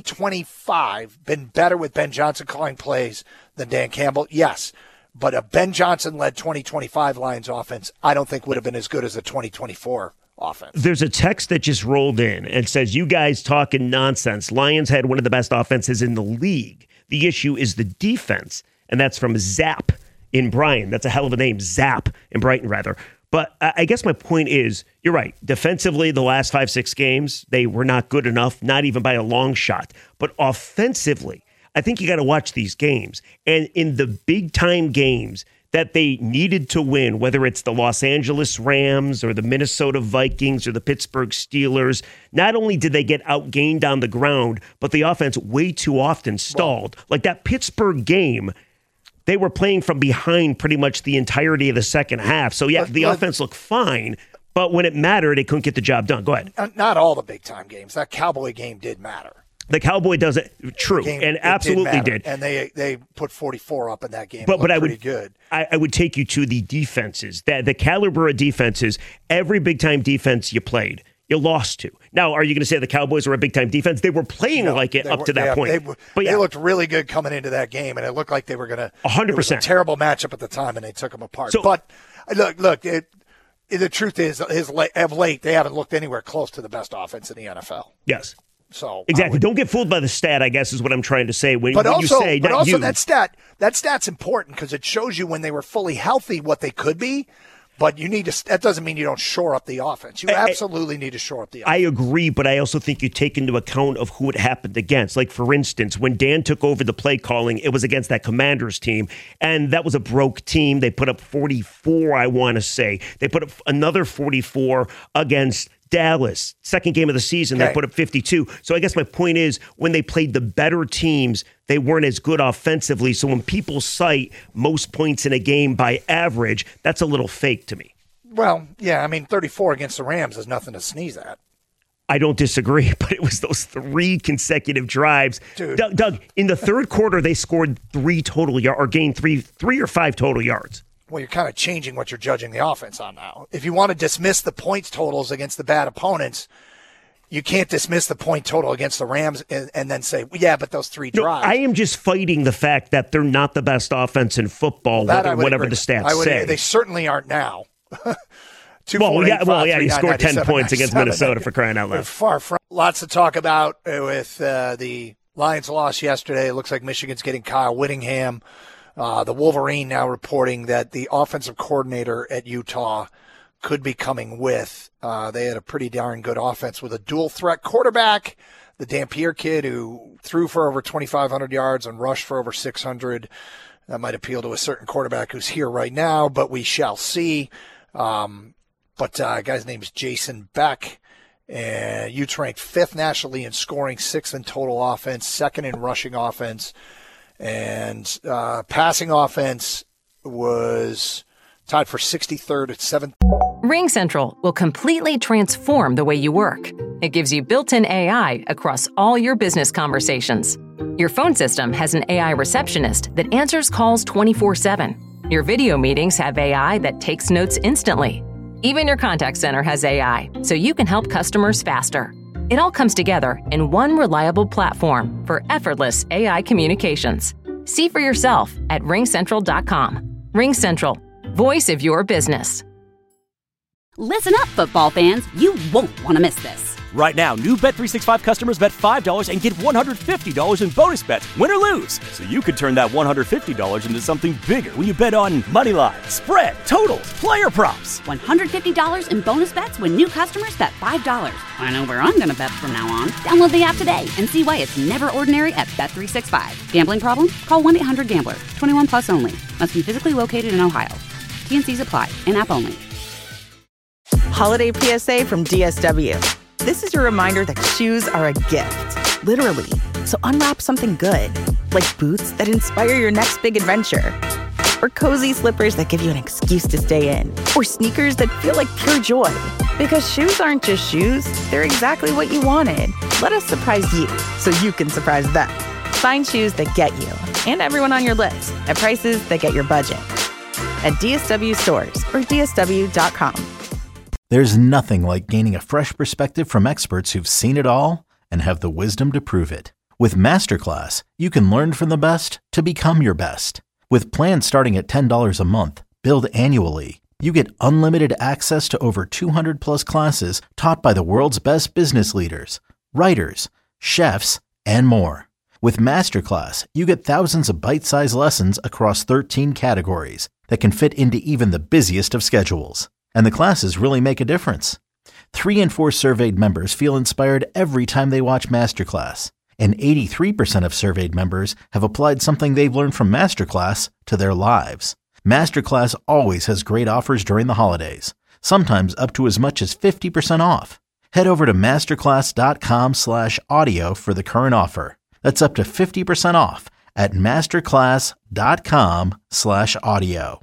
2025 been better with Ben Johnson calling plays than Dan Campbell? Yes. But a Ben Johnson-led 2025 Lions offense, I don't think would have been as good as the 2024 offense. There's a text that just rolled in and says, you guys talking nonsense. Lions had one of the best offenses in the league. The issue is the defense. And that's from Zap in Bryan. That's a hell of a name, Zap in Brighton, rather. But I guess my point is, you're right. Defensively, the last 5-6 games, they were not good enough, not even by a long shot. But offensively, I think you got to watch these games. And in the big-time games that they needed to win, whether it's the Los Angeles Rams or the Minnesota Vikings or the Pittsburgh Steelers, not only did they get outgained on the ground, but the offense way too often stalled. Like that Pittsburgh game, they were playing from behind pretty much the entirety of the second half. So, yeah, the offense looked fine, but when it mattered, it couldn't get the job done. Go ahead. Not all the big-time games. That Cowboy game did matter. The Cowboy does it, true, and absolutely did. And they put 44 up in that game. But pretty good. I would take you to the defenses, the caliber of defenses. Every big-time defense you played, you lost to. Now, are you going to say the Cowboys were a big-time defense? They were playing like it up to that point. They looked really good coming into that game, and it looked like they were going to. 100%. It was a terrible matchup at the time, and they took them apart. But look, the truth is, of late, they haven't looked anywhere close to the best offense in the NFL. Yes. So exactly. Don't get fooled by the stat, I guess, is what I'm trying to say. But also that stat's important because it shows you when they were fully healthy what they could be. But that doesn't mean you don't shore up the offense. You absolutely need to shore up the offense. I agree, but I also think you take into account of who it happened against. Like, for instance, when Dan took over the play calling, it was against that Commanders team, and that was a broke team. They put up 44, I want to say. They put up another 44 against Dallas. Second game of the season, They put up 52. So I guess my point is, when they played the better teams, they weren't as good offensively. So when people cite most points in a game by average, that's a little fake to me. Well, yeah, I mean, 34 against the Rams is nothing to sneeze at. I don't disagree, but it was those 3 consecutive drives. Dude. Doug, in the third quarter, they scored 3 total yards, or gained 3 or 5 total yards. Well, you're kind of changing what you're judging the offense on now. If you want to dismiss the points totals against the bad opponents, you can't dismiss the point total against the Rams and then say, yeah, but those 3 drives. No, I am just fighting the fact that they're not the best offense in football, whatever the stats say. They certainly aren't now. You scored 10 points against Minnesota, for crying out loud. Far from. Lots to talk about with the Lions loss yesterday. It looks like Michigan's getting Kyle Whittingham. The Wolverine now reporting that the offensive coordinator at Utah could be coming with. They had a pretty darn good offense with a dual-threat quarterback, the Dampier kid who threw for over 2,500 yards and rushed for over 600. That might appeal to a certain quarterback who's here right now, but we shall see. The guy's name is Jason Beck. And Utes ranked 5th nationally in scoring, 6th in total offense, 2nd in rushing offense. And passing offense was tied for 63rd at 7th. RingCentral will completely transform the way you work. It gives you built-in AI across all your business conversations. Your phone system has an AI receptionist that answers calls 24/7. Your video meetings have AI that takes notes instantly. Even your contact center has AI, so you can help customers faster. It all comes together in one reliable platform for effortless AI communications. See for yourself at ringcentral.com. RingCentral, voice of your business. Listen up, football fans. You won't want to miss this. Right now, new Bet365 customers bet $5 and get $150 in bonus bets, win or lose. So you could turn that $150 into something bigger when you bet on moneyline, spread, totals, player props. $150 in bonus bets when new customers bet $5. I know where I'm going to bet from now on. Download the app today and see why it's never ordinary at Bet365. Gambling problem? Call 1-800-GAMBLER. 21 plus only. Must be physically located in Ohio. T&Cs apply. In-app only. Holiday PSA from DSW. This is your reminder that shoes are a gift, literally. So unwrap something good, like boots that inspire your next big adventure, or cozy slippers that give you an excuse to stay in, or sneakers that feel like pure joy. Because shoes aren't just shoes, they're exactly what you wanted. Let us surprise you so you can surprise them. Find shoes that get you and everyone on your list at prices that get your budget. At DSW stores or DSW.com. There's nothing like gaining a fresh perspective from experts who've seen it all and have the wisdom to prove it. With Masterclass, you can learn from the best to become your best. With plans starting at $10 a month, billed annually, you get unlimited access to over 200 plus classes taught by the world's best business leaders, writers, chefs, and more. With Masterclass, you get thousands of bite-sized lessons across 13 categories that can fit into even the busiest of schedules. And the classes really make a difference. 3 in 4 surveyed members feel inspired every time they watch Masterclass. And 83% of surveyed members have applied something they've learned from Masterclass to their lives. Masterclass always has great offers during the holidays, sometimes up to as much as 50% off. Head over to masterclass.com/audio for the current offer. That's up to 50% off at masterclass.com/audio.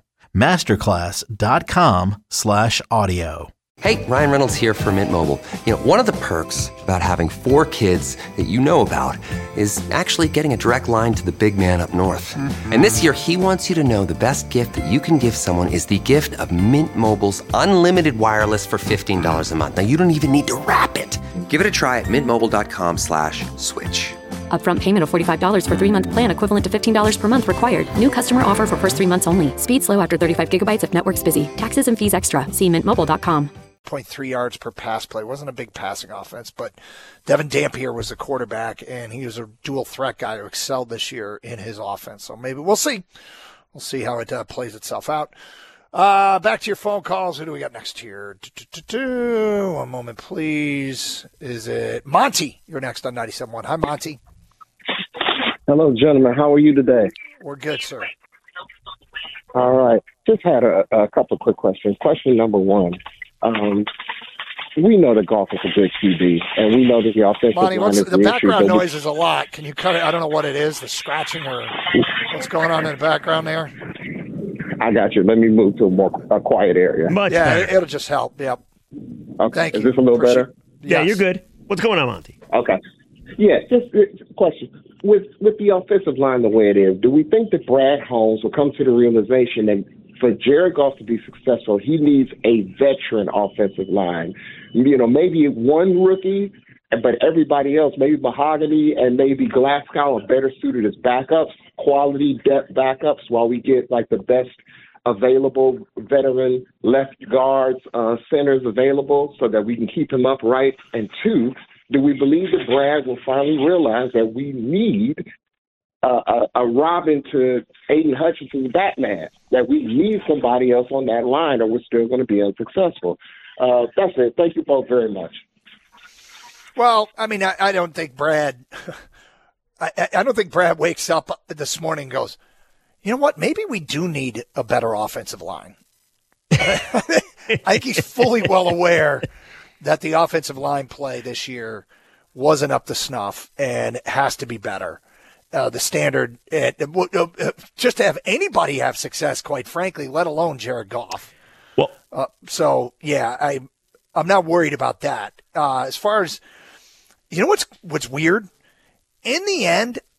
masterclass.com/audio. Hey, Ryan Reynolds here for Mint Mobile. You know, one of the perks about having 4 kids that you know about is actually getting a direct line to the big man up north. And this year, he wants you to know the best gift that you can give someone is the gift of Mint Mobile's unlimited wireless for $15 a month. Now, you don't even need to wrap it. Give it a try at mintmobile.com/switch. Upfront payment of $45 for 3-month plan equivalent to $15 per month required. New customer offer for first 3 months only. Speed slow after 35 gigabytes if network's busy. Taxes and fees extra. See mintmobile.com. 0.3 yards per pass play. It wasn't a big passing offense, but Devin Dampier was the quarterback, and he was a dual threat guy who excelled this year in his offense. So maybe we'll see. We'll see how it plays itself out. Back to your phone calls. Who do we got next here? One moment, please. Is it Monty? You're next on 97.1. Hi, Monty. Hello, gentlemen. How are you today? We're good, sir. All right. Just had a couple of quick questions. Question number one. We know that Goff is a good QB, and we know that the offensive Monty, line is the background noise is a lot. Can you cut it? I don't know what it is, the scratching or what's going on in the background there. I got you. Let me move to a quiet area. It'll just help. Yep. Okay. Thank you. Is this a little better? Yeah, you're good. What's going on, Monty? Okay. Yeah, just a question. With the offensive line the way it is, do we think that Brad Holmes will come to the realization that for Jared Goff to be successful, he needs a veteran offensive line? You know, maybe one rookie, but everybody else, maybe Mahogany and maybe Glasgow are better suited as backups, quality depth backups, while we get like the best available veteran left guards, centers available so that we can keep him upright. And 2, do we believe that Brad will finally realize that we need a Robin to Aiden Hutchinson's Batman, that we need somebody else on that line or we're still going to be unsuccessful? That's it. Thank you both very much. Well, I mean, I don't think Brad I don't think Brad wakes up this morning and goes, you know what, maybe we do need a better offensive line. I think he's fully well aware that the offensive line play this year wasn't up to snuff and has to be better. The standard, just to have anybody have success, quite frankly, let alone Jared Goff. Well, so yeah, I'm not worried about that. As far as, you know, what's weird? In the end,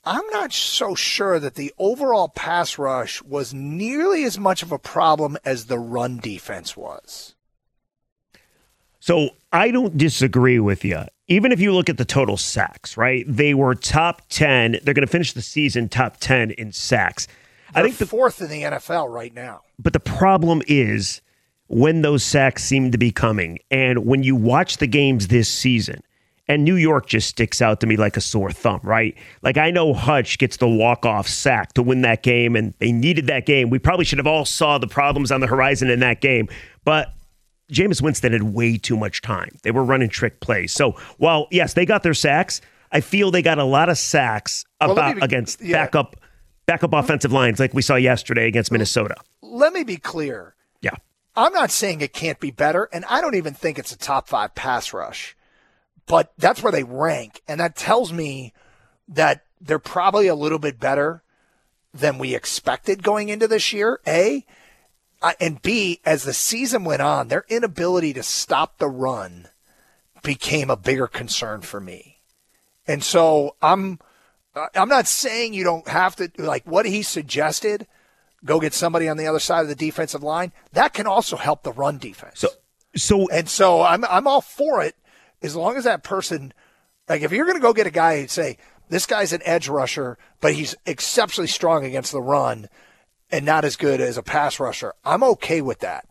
I'm not so sure that the overall pass rush was nearly as much of a problem as the run defense was. So I don't disagree with you. Even if you look at the total sacks, right? They were top 10. They're going to finish the season top 10 in sacks. I think the fourth in the NFL right now. But the problem is when those sacks seem to be coming. And when you watch the games this season, and New York just sticks out to me like a sore thumb, right? Like, I know Hutch gets the walk-off sack to win that game, and they needed that game. We probably should have all saw the problems on the horizon in that game. But Jameis Winston had way too much time. They were running trick plays. So while, yes, they got their sacks, I feel they got a lot of sacks against backup offensive lines like we saw yesterday against Minnesota. Let me be clear. Yeah. I'm not saying it can't be better, and I don't even think it's a top 5 pass rush. But that's where they rank, and that tells me that they're probably a little bit better than we expected going into this year, A. And B, as the season went on, their inability to stop the run became a bigger concern for me. And so I'm not saying you don't have to, like what he suggested, go get somebody on the other side of the defensive line. That can also help the run defense. So I'm all for it. As long as that person, like if you're going to go get a guy and say, this guy's an edge rusher, but he's exceptionally strong against the run and not as good as a pass rusher, I'm okay with that.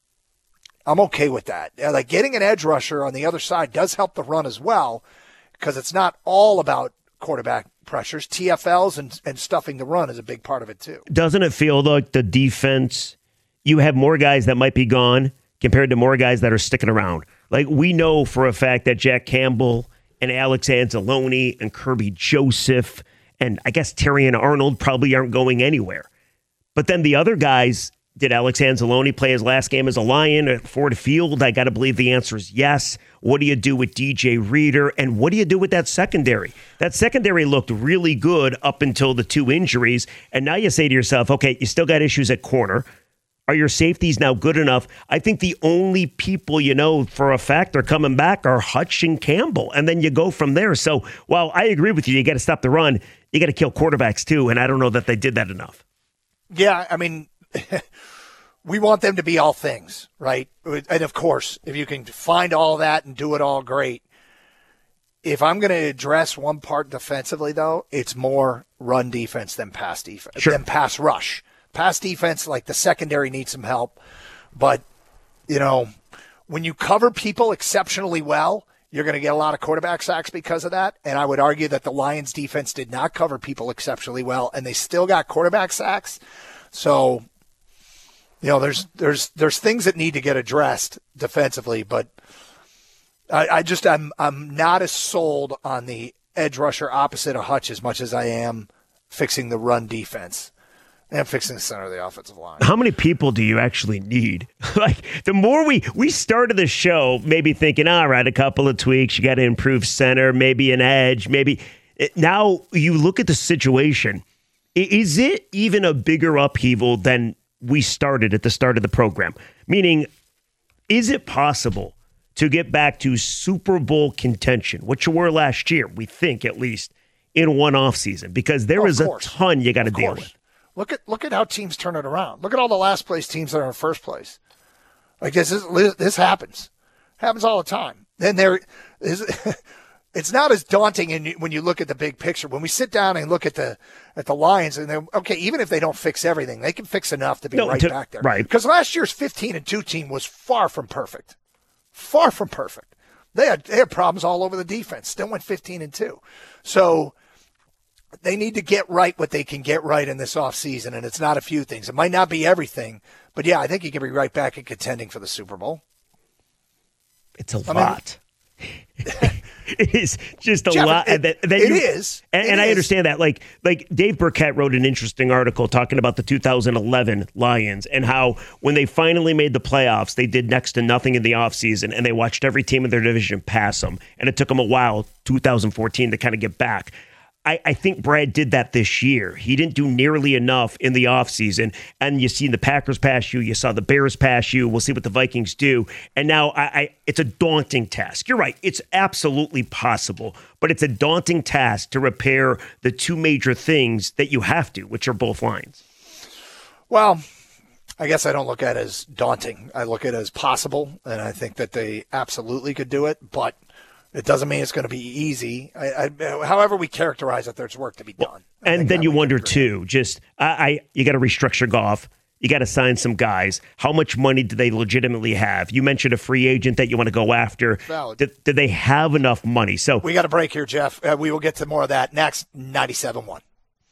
Like getting an edge rusher on the other side does help the run as well because it's not all about quarterback pressures. TFLs and stuffing the run is a big part of it too. Doesn't it feel like the defense, you have more guys that might be gone compared to more guys that are sticking around? Like, we know for a fact that Jack Campbell and Alex Anzalone and Kirby Joseph and I guess Terry and Arnold probably aren't going anywhere. But then the other guys, did Alex Anzalone play his last game as a Lion at Ford Field? I got to believe the answer is yes. What do you do with DJ Reader? And what do you do with that secondary? That secondary looked really good up until the 2 injuries. And now you say to yourself, okay, you still got issues at corner. Are your safeties now good enough? I think the only people you know for a fact are coming back are Hutch and Campbell, and then you go from there. So while I agree with you got to stop the run, you got to kill quarterbacks too, and I don't know that they did that enough. Yeah, I mean, we want them to be all things, right? And of course, if you can find all that and do it all, great. If I'm going to address one part defensively, though, it's more run defense than pass defense, than pass rush. Pass defense, like the secondary needs some help. But, when you cover people exceptionally well, you're going to get a lot of quarterback sacks because of that. And I would argue that the Lions defense did not cover people exceptionally well, and they still got quarterback sacks. So, there's things that need to get addressed defensively, but I'm not as sold on the edge rusher opposite of Hutch as much as I am fixing the run defense. And fixing the center of the offensive line. How many people do you actually need? Like, the more we started the show maybe thinking, all right, a couple of tweaks, you got to improve center, maybe an edge, now you look at the situation. Is it even a bigger upheaval than we started at the start of the program? Meaning, is it possible to get back to Super Bowl contention, which you were last year, we think at least, in one offseason? Because there is a ton you got to deal with. Look at how teams turn it around. Look at all the last place teams that are in first place. Like this happens. Happens all the time. Then it's not as daunting when you look at the big picture. When we sit down and look at the Lions, and they're okay, even if they don't fix everything, they can fix enough to be back there. Right. Because last year's 15-2 team was far from perfect. Far from perfect. They had problems all over the defense. Still went 15-2. So they need to get right what they can get right in this offseason, and it's not a few things. It might not be everything, but, yeah, I think you can be right back in contending for the Super Bowl. It's a lot. It is just a lot. It is. And I understand that. Like Dave Burkett wrote an interesting article talking about the 2011 Lions and how when they finally made the playoffs, they did next to nothing in the offseason, and they watched every team in their division pass them. And it took them a while, 2014, to kind of get back. I think Brad did that this year. He didn't do nearly enough in the offseason. And you see the Packers pass you. You saw the Bears pass you. We'll see what the Vikings do. And now it's a daunting task. You're right. It's absolutely possible. But it's a daunting task to repair the two major things that you have to, which are both lines. Well, I guess I don't look at it as daunting. I look at it as possible. And I think that they absolutely could do it. But it doesn't mean it's going to be easy. However we characterize it, there's work to be done. And then you wonder, too, you got to restructure Goff. You got to sign some guys. How much money do they legitimately have? You mentioned a free agent that you want to go after. Did they have enough money? So we got a break here, Jeff. We will get to more of that next. 97.1.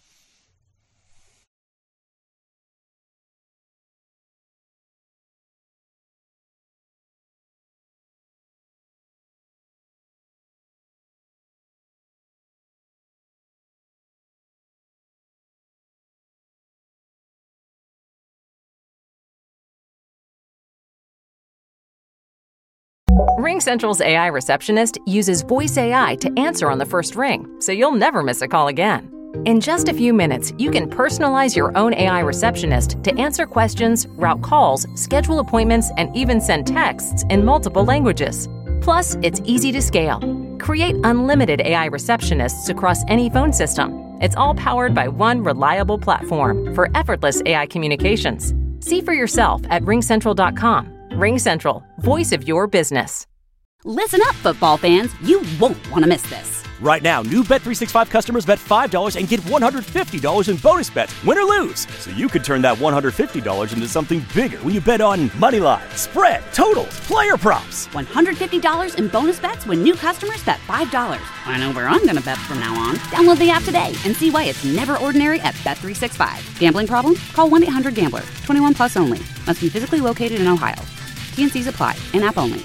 RingCentral's AI receptionist uses voice AI to answer on the first ring, so you'll never miss a call again. In just a few minutes, you can personalize your own AI receptionist to answer questions, route calls, schedule appointments, and even send texts in multiple languages. Plus, it's easy to scale. Create unlimited AI receptionists across any phone system. It's all powered by one reliable platform for effortless AI communications. See for yourself at ringcentral.com. RingCentral, voice of your business. Listen up, football fans. You won't want to miss this. Right now, new Bet365 customers bet $5 and get $150 in bonus bets, win or lose. So you could turn that $150 into something bigger when you bet on Moneyline, spread, totals, player props. $150 in bonus bets when new customers bet $5. I know where I'm going to bet from now on. Download the app today and see why it's never ordinary at Bet365. Gambling problem? Call 1-800-GAMBLER. 21 plus only. Must be physically located in Ohio. T&Cs apply. In-app only.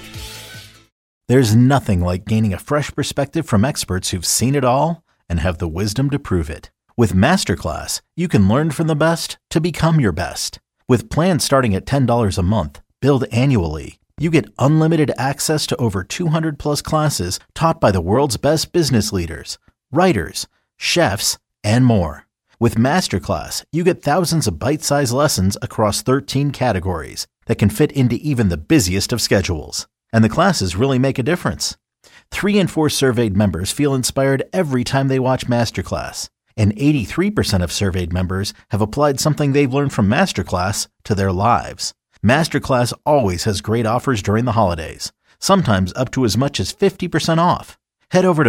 There's nothing like gaining a fresh perspective from experts who've seen it all and have the wisdom to prove it. With Masterclass, you can learn from the best to become your best. With plans starting at $10 a month, billed annually, you get unlimited access to over 200 plus classes taught by the world's best business leaders, writers, chefs, and more. With Masterclass, you get thousands of bite-sized lessons across 13 categories that can fit into even the busiest of schedules. And the classes really make a difference. 3 in 4 surveyed members feel inspired every time they watch Masterclass. And 83% of surveyed members have applied something they've learned from Masterclass to their lives. Masterclass always has great offers during the holidays, sometimes up to as much as 50% off. Head over to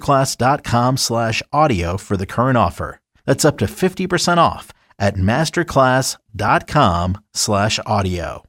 masterclass.com/audio for the current offer. That's up to 50% off at masterclass.com/audio.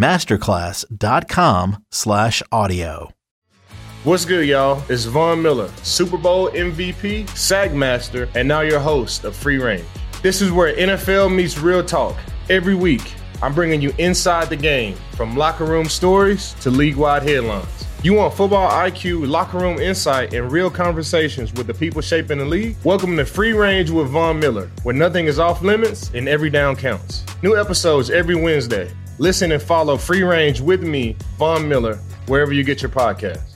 masterclass.com/audio. What's good, y'all? It's Von Miller, Super Bowl MVP, Sackmaster, and now your host of Free Range. This is where NFL meets real talk. Every week, I'm bringing you inside the game, from locker room stories to league-wide headlines. You want football IQ, locker room insight, and real conversations with the people shaping the league? Welcome to Free Range with Von Miller, where nothing is off limits and every down counts. New episodes every Wednesday. Listen and follow Free Range with me, Von Miller, wherever you get your podcasts.